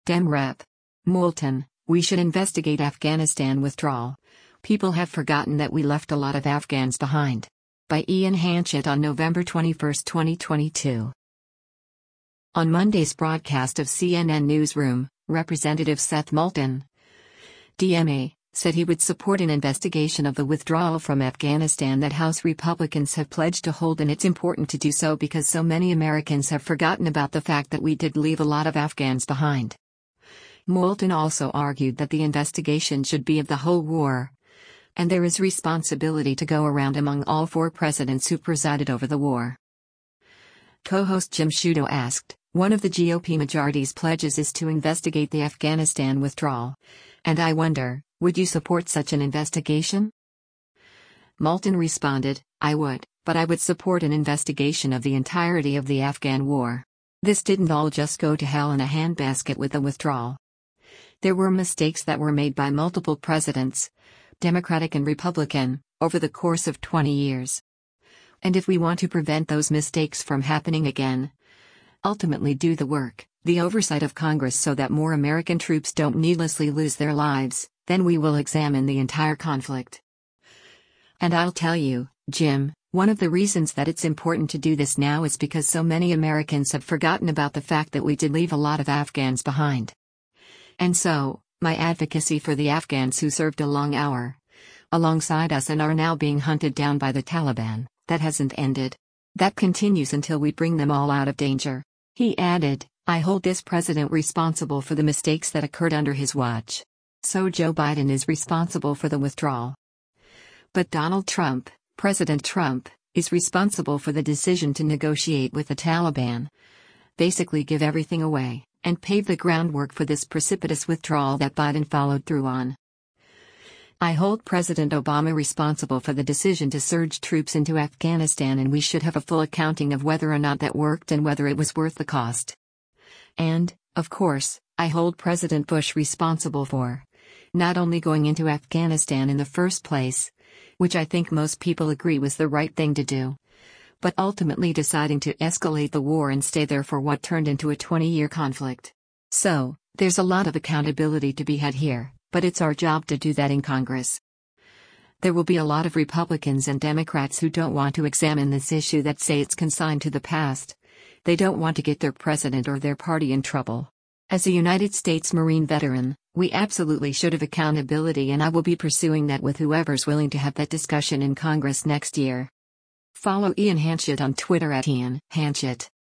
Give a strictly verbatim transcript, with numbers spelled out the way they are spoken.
Dem Rep. Moulton, we should investigate Afghanistan withdrawal. People have forgotten that we left a lot of Afghans behind. By Ian Hanchett on November twenty-first, twenty twenty-two. On Monday's broadcast of C N N Newsroom, Representative Seth Moulton, D M A, said he would support an investigation of the withdrawal from Afghanistan that House Republicans have pledged to hold, and it's important to do so because so many Americans have forgotten about the fact that we did leave a lot of Afghans behind. Moulton also argued that the investigation should be of the whole war, and there is responsibility to go around among all four presidents who presided over the war. Co-host Jim Sciutto asked, one of the G O P majority's pledges is to investigate the Afghanistan withdrawal, and I wonder, would you support such an investigation? Moulton responded, I would, but I would support an investigation of the entirety of the Afghan war. This didn't all just go to hell in a handbasket with the withdrawal. There were mistakes that were made by multiple presidents, Democratic and Republican, over the course of twenty years. And if we want to prevent those mistakes from happening again, ultimately do the work, the oversight of Congress so that more American troops don't needlessly lose their lives, then we will examine the entire conflict. And I'll tell you, Jim, one of the reasons that it's important to do this now is because so many Americans have forgotten about the fact that we did leave a lot of Afghans behind. And so, my advocacy for the Afghans who served a long hour alongside us and are now being hunted down by the Taliban, that hasn't ended. That continues until we bring them all out of danger. He added, I hold this president responsible for the mistakes that occurred under his watch. So Joe Biden is responsible for the withdrawal. But Donald Trump, President Trump, is responsible for the decision to negotiate with the Taliban, basically give everything away, and pave the groundwork for this precipitous withdrawal that Biden followed through on. I hold President Obama responsible for the decision to surge troops into Afghanistan, and we should have a full accounting of whether or not that worked and whether it was worth the cost. And, of course, I hold President Bush responsible for not only going into Afghanistan in the first place, which I think most people agree was the right thing to do, but ultimately deciding to escalate the war and stay there for what turned into a twenty-year conflict. So, there's a lot of accountability to be had here, but it's our job to do that in Congress. There will be a lot of Republicans and Democrats who don't want to examine this issue, that say it's consigned to the past. They don't want to get their president or their party in trouble. As a United States Marine veteran, we absolutely should have accountability, and I will be pursuing that with whoever's willing to have that discussion in Congress next year. Follow Ian Hanchett on Twitter at Ian Hanchett.